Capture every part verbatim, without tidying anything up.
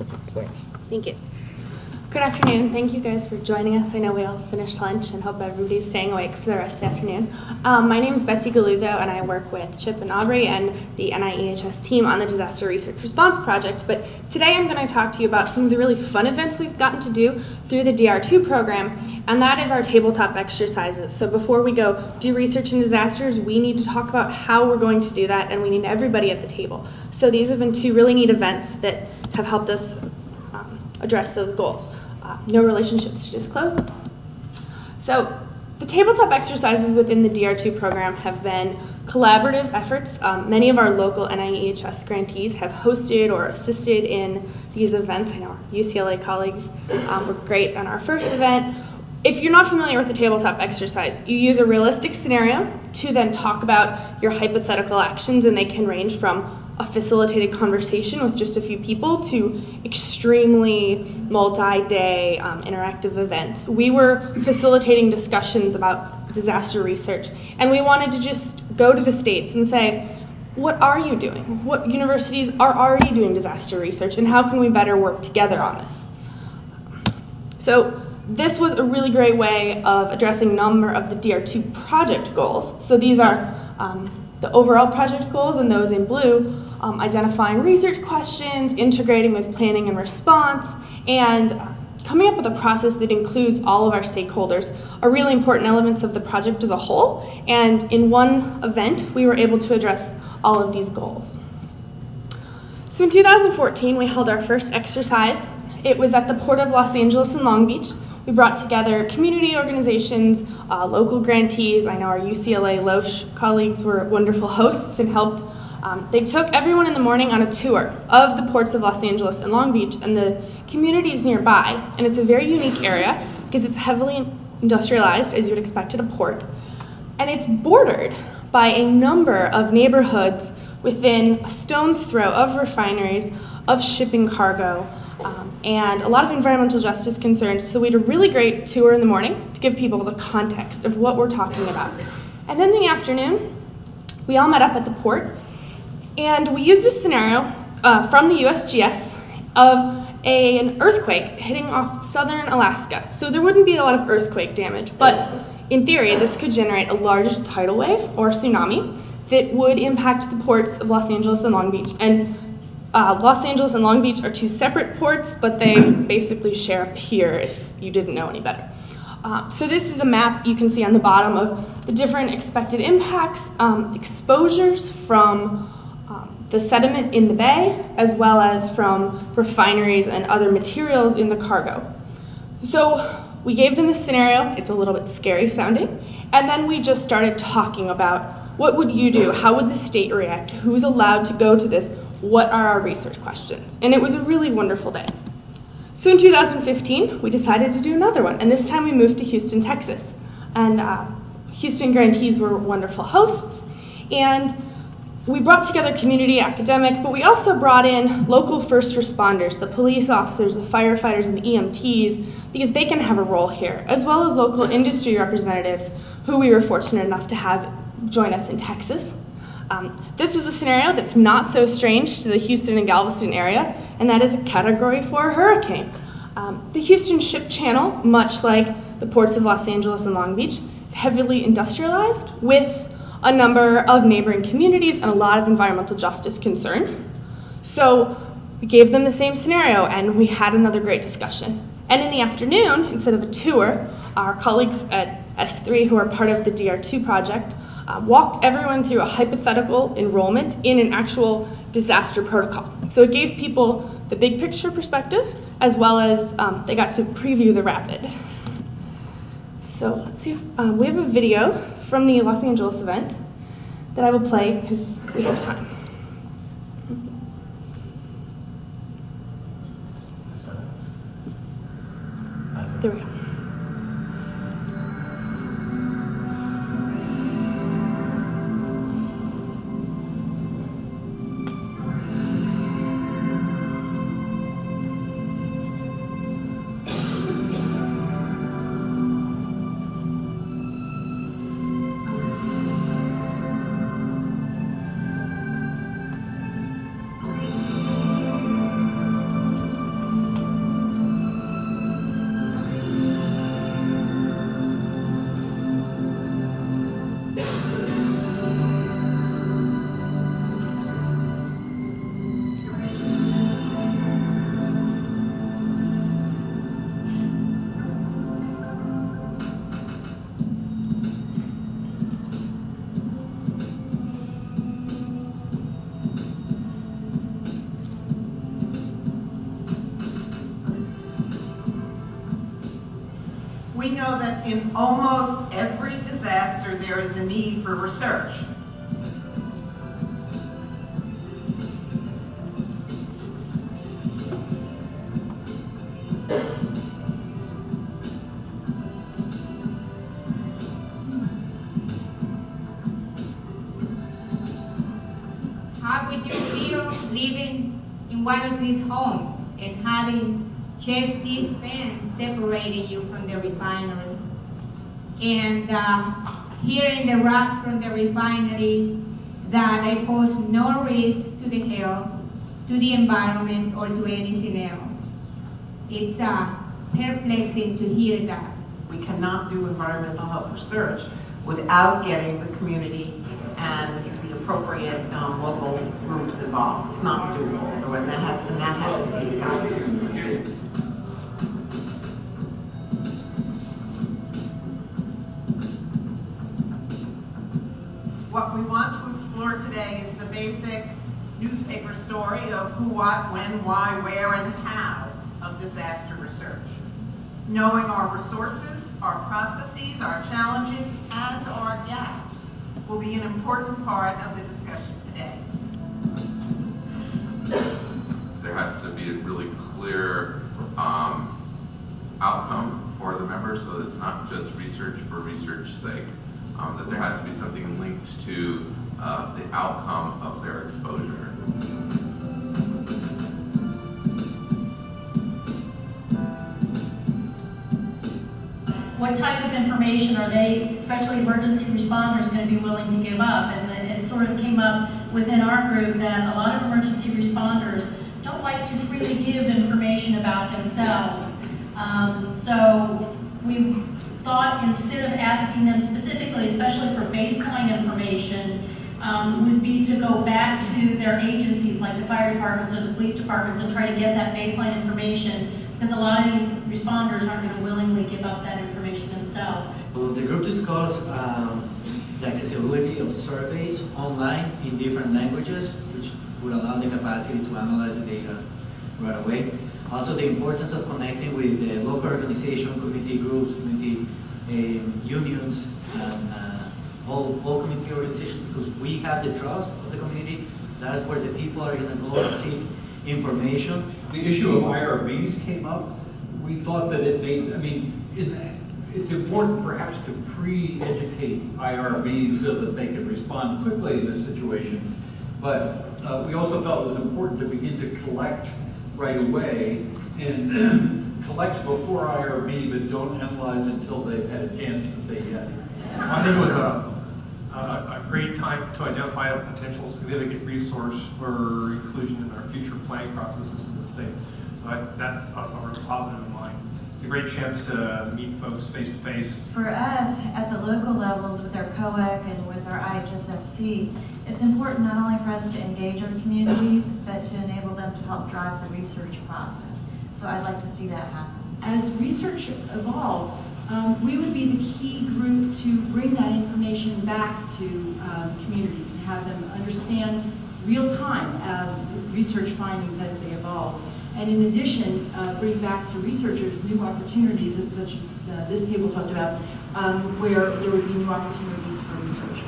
Thanks. Thank you. Good afternoon. Thank you guys for joining us. I know we all finished lunch and hope everybody's staying awake for the rest of the afternoon. Um, my name is Betsy Galuzzo and I work with Chip and Aubrey and the N I E H S team on the Disaster Research Response Project. But today I'm going to talk to you about some of the really fun events we've gotten to do through the D R two program, and that is our tabletop exercises. So before we go do research in disasters, we need to talk about how we're going to do that, and we need everybody at the table. So these have been two really neat events that have helped us um, address those goals. Uh, no relationships to disclose. So the tabletop exercises within the D R two program have been collaborative efforts. Um, many of our local N I E H S grantees have hosted or assisted in these events. I know our U C L A colleagues um, were great on our first event. If you're not familiar with the tabletop exercise, you use a realistic scenario to then talk about your hypothetical actions, and they can range from a facilitated conversation with just a few people to extremely multi-day um, interactive events. We were facilitating discussions about disaster research, and we wanted to just go to the states and say, what are you doing? What universities are already doing disaster research, and how can we better work together on this? So this was a really great way of addressing a number of the D R two project goals. So these are um, the overall project goals, and those in blue, um, identifying research questions, integrating with planning and response, and uh, coming up with a process that includes all of our stakeholders are really important elements of the project as a whole. And in one event, we were able to address all of these goals. So in two thousand fourteen, we held our first exercise. It was at the Port of Los Angeles and Long Beach. We brought together community organizations, uh, local grantees. I know our U C L A Loesch colleagues were wonderful hosts and helped. Um, they took everyone in the morning on a tour of the ports of Los Angeles and Long Beach and the communities nearby. And it's a very unique area because it's heavily industrialized, as you would expect at a port. And it's bordered by a number of neighborhoods within a stone's throw of refineries, of shipping cargo, Um, and a lot of environmental justice concerns. So we had a really great tour in the morning to give people the context of what we're talking about. And then in the afternoon, we all met up at the port, and we used a scenario uh, from the U S G S of a, an earthquake hitting off southern Alaska. So there wouldn't be a lot of earthquake damage, but in theory, this could generate a large tidal wave or tsunami that would impact the ports of Los Angeles and Long Beach. And Uh, Los Angeles and Long Beach are two separate ports, but they basically share a pier if you didn't know any better. Uh, so this is a map you can see on the bottom of the different expected impacts, um, exposures from um, the sediment in the bay, as well as from refineries and other materials in the cargo. So we gave them a scenario. It's a little bit scary sounding. And then we just started talking about what would you do? How would the state react? Who's allowed to go to this? What are our research questions? And it was a really wonderful day. So in two thousand fifteen, we decided to do another one, and this time we moved to Houston, Texas. And uh, Houston grantees were wonderful hosts, and we brought together community, academic, but we also brought in local first responders, the police officers, the firefighters, and the E M Ts, because they can have a role here, as well as local industry representatives who we were fortunate enough to have join us in Texas. Um, this was a scenario that's not so strange to the Houston and Galveston area, and that is a Category four hurricane. Um, the Houston Ship Channel, much like the ports of Los Angeles and Long Beach, is heavily industrialized with a number of neighboring communities and a lot of environmental justice concerns. So we gave them the same scenario, and we had another great discussion. And in the afternoon, instead of a tour, our colleagues at S three, who are part of the D R two project, Uh, walked everyone through a hypothetical enrollment in an actual disaster protocol. So it gave people the big picture perspective, as well as um, they got to preview the rapid. So let's see if um, we have a video from the Los Angeles event that I will play because we have time. There we go. We know that in almost every disaster there is a need for research. How would you feel living in one of these homes and having just this fence separating you from the refinery? And uh, hearing the rock from the refinery that they pose no risk to the health, to the environment, or to anything else. It's uh, perplexing to hear that. We cannot do environmental health research without getting the community and the appropriate um, local groups involved. It's not doable, and that has, and that has to be done. What we want to explore today is the basic newspaper story of who, what, when, why, where, and how of disaster research. Knowing our resources, our processes, our challenges, and our gaps will be an important part of the discussion today. There has to be a really clear um, outcome for the members, so that it's not just research for research's sake. Um, that there has to be something linked to uh, the outcome of their exposure. What type of information are they, especially emergency responders, going to be willing to give up? And it sort of came up within our group that a lot of emergency responders don't like to freely give information about themselves. Um, so we thought instead of asking them specifically, especially for baseline information, um, would be to go back to their agencies like the fire departments or the police departments and try to get that baseline information, because a lot of these responders aren't going to willingly give up that information themselves. Well, the group discussed um, the accessibility of surveys online in different languages, which would allow the capacity to analyze the data right away. Also, the importance of connecting with the local organization, community groups, community um, unions, and uh, all, all community organizations, because we have the trust of the community. That's where the people are going to go and seek information. The issue of I R Bs came up. We thought that it made, I mean, it, it's important perhaps to pre-educate I R Bs so that they can respond quickly in this situation. But uh, we also felt it was important to begin to collect right away and collect before I R B, but don't analyze until they've had a chance to say yes. I think it was a, a, a great time to identify a potential significant resource for inclusion in our future planning processes in the state. So I, that's also a very positive in mind. It's a great chance to meet folks face to face. For us, at the local levels with our C O A C and with our I H S F C, it's important not only for us to engage our communities, but to enable them to help drive the research process. So I'd like to see that happen. As research evolved, um, we would be the key group to bring that information back to um, communities and have them understand real-time uh, research findings as they evolve. And in addition, uh, bring back to researchers new opportunities, such as uh, this table talked about, um, where there would be new opportunities for research.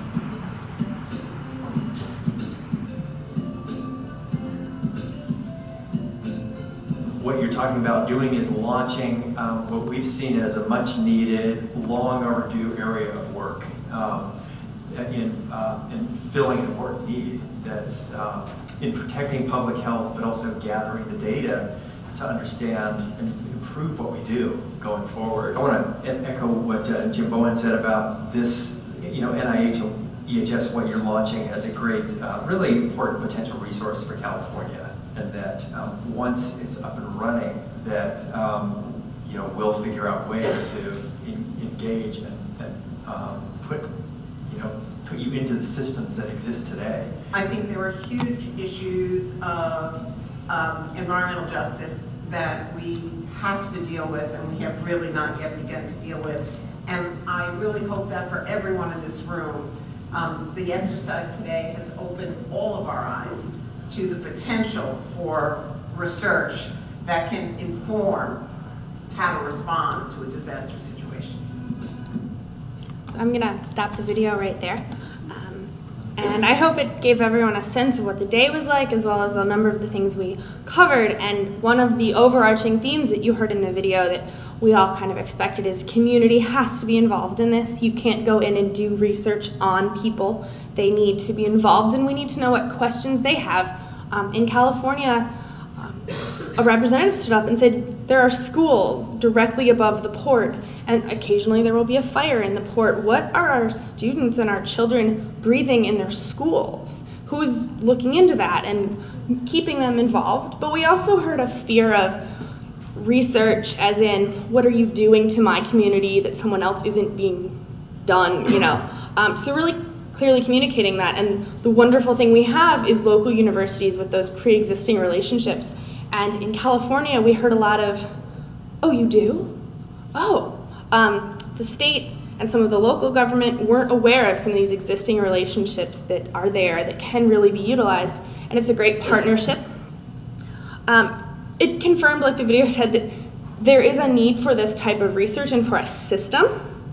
What you're talking about doing is launching um, what we've seen as a much needed, long overdue area of work um, in, uh, in filling an important need that's um, in protecting public health, but also gathering the data to understand and improve what we do going forward. I want to echo what uh, Jim Bowen said about this, you know, N I H and E H S, what you're launching as a great, uh, really important potential resource for California. And that um, once it's up and running, that um, you know we'll figure out ways to in, engage and, and um, put you know put you into the systems that exist today. I think there are huge issues of um, environmental justice that we have to deal with, and we have really not yet begun to deal with. And I really hope that for everyone in this room, um, the exercise today has opened all of our eyes to the potential for research that can inform how to respond to a disaster situation. I'm going to stop the video right there. Um, and I hope it gave everyone a sense of what the day was like, as well as a number of the things we covered. And one of the overarching themes that you heard in the video that we all kind of expected is community has to be involved in this. You can't go in and do research on people. They need to be involved, and we need to know what questions they have. Um, in California, um, a representative stood up and said there are schools directly above the port, and occasionally there will be a fire in the port. What are our students and our children breathing in their schools? Who is looking into that and keeping them involved? But we also heard a fear of research, as in, what are you doing to my community that someone else isn't being done, you know? Um, so really clearly communicating that. And the wonderful thing we have is local universities with those pre-existing relationships. And in California, we heard a lot of, oh, you do? Oh. Um, the state and some of the local government weren't aware of some of these existing relationships that are there that can really be utilized. And it's a great partnership. Um, it confirmed, like the video said, that there is a need for this type of research and for a system.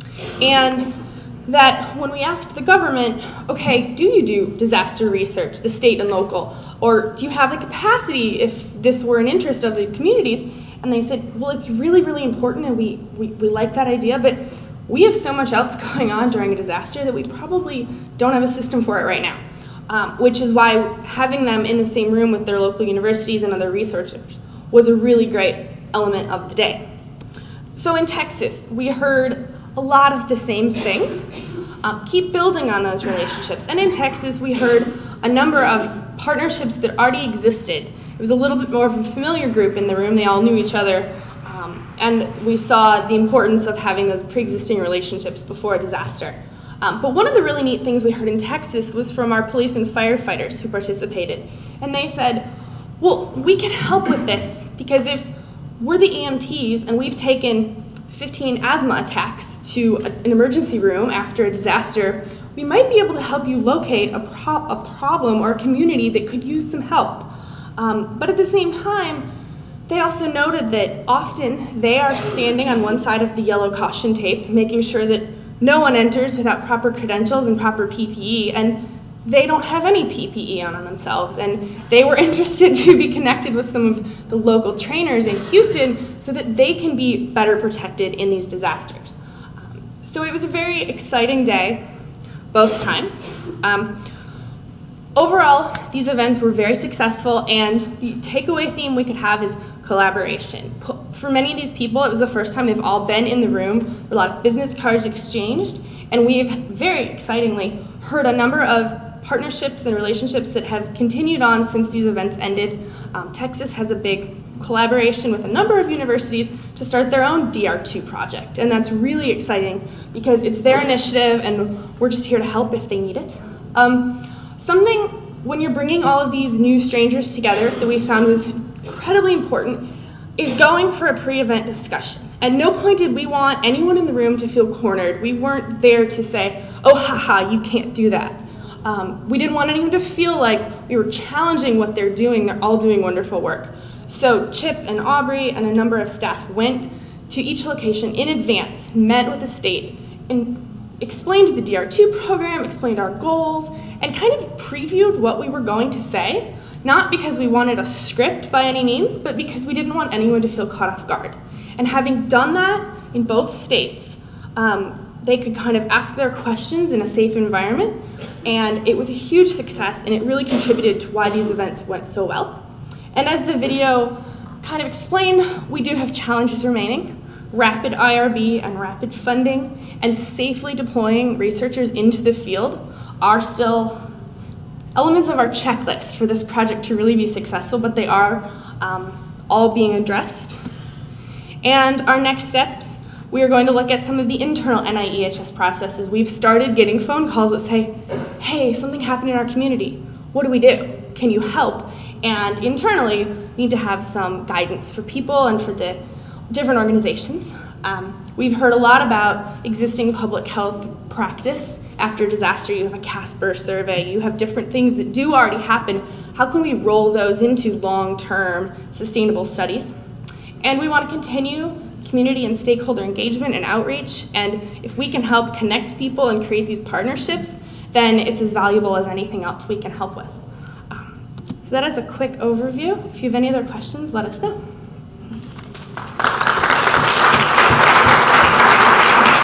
And that when we asked the government, okay, do you do disaster research, the state and local, or do you have the capacity if this were an interest of the communities? And they said, well, it's really, really important, and we, we, we like that idea, but we have so much else going on during a disaster that we probably don't have a system for it right now, um, which is why having them in the same room with their local universities and other researchers was a really great element of the day. So in Texas, we heard a lot of the same things. Um, keep building on those relationships. And in Texas, we heard a number of partnerships that already existed. It was a little bit more of a familiar group in the room. They all knew each other. Um, and we saw the importance of having those pre-existing relationships before a disaster. Um, but one of the really neat things we heard in Texas was from our police and firefighters who participated. And they said, well, we can help with this because if we're the E M Ts and we've taken fifteen asthma attacks to an emergency room after a disaster, we might be able to help you locate a, pro- a problem or a community that could use some help. Um, but at the same time, they also noted that often they are standing on one side of the yellow caution tape, making sure that no one enters without proper credentials and proper P P E, and they don't have any P P E on themselves. And they were interested to be connected with some of the local trainers in Houston so that they can be better protected in these disasters. Um, so it was a very exciting day, both times. Um, overall, these events were very successful, and the takeaway theme we could have is collaboration. For many of these people, it was the first time they've all been in the room. There were a lot of business cards exchanged, and we've very excitingly heard a number of partnerships and relationships that have continued on since these events ended. Um, Texas has a big collaboration with a number of universities to start their own D R two project, and that's really exciting because it's their initiative and we're just here to help if they need it. Um, something, when you're bringing all of these new strangers together, that we found was incredibly important is going for a pre-event discussion. At no point did we want anyone in the room to feel cornered. We weren't there to say, oh, haha, you can't do that. Um, we didn't want anyone to feel like we were challenging what they're doing. They're all doing wonderful work. So Chip and Aubrey and a number of staff went to each location in advance, met with the state, and explained the D R two program, explained our goals, and kind of previewed what we were going to say, not because we wanted a script by any means, but because we didn't want anyone to feel caught off guard. And having done that in both states, um, they could kind of ask their questions in a safe environment, and it was a huge success, and it really contributed to why these events went so well. And as the video kind of explained, we do have challenges remaining. Rapid I R B and rapid funding and safely deploying researchers into the field are still elements of our checklist for this project to really be successful, but they are um, all being addressed. And our next steps, we are going to look at some of the internal N I E H S processes. We've started getting phone calls that say, hey, something happened in our community. What do we do? Can you help? And internally, we need to have some guidance for people and for the different organizations. Um, we've heard a lot about existing public health practice. After disaster, you have a Casper survey, you have different things that do already happen. How can we roll those into long-term sustainable studies? And we want to continue community and stakeholder engagement and outreach, and if we can help connect people and create these partnerships, then it's as valuable as anything else we can help with. Um, so that is a quick overview. If you have any other questions, let us know.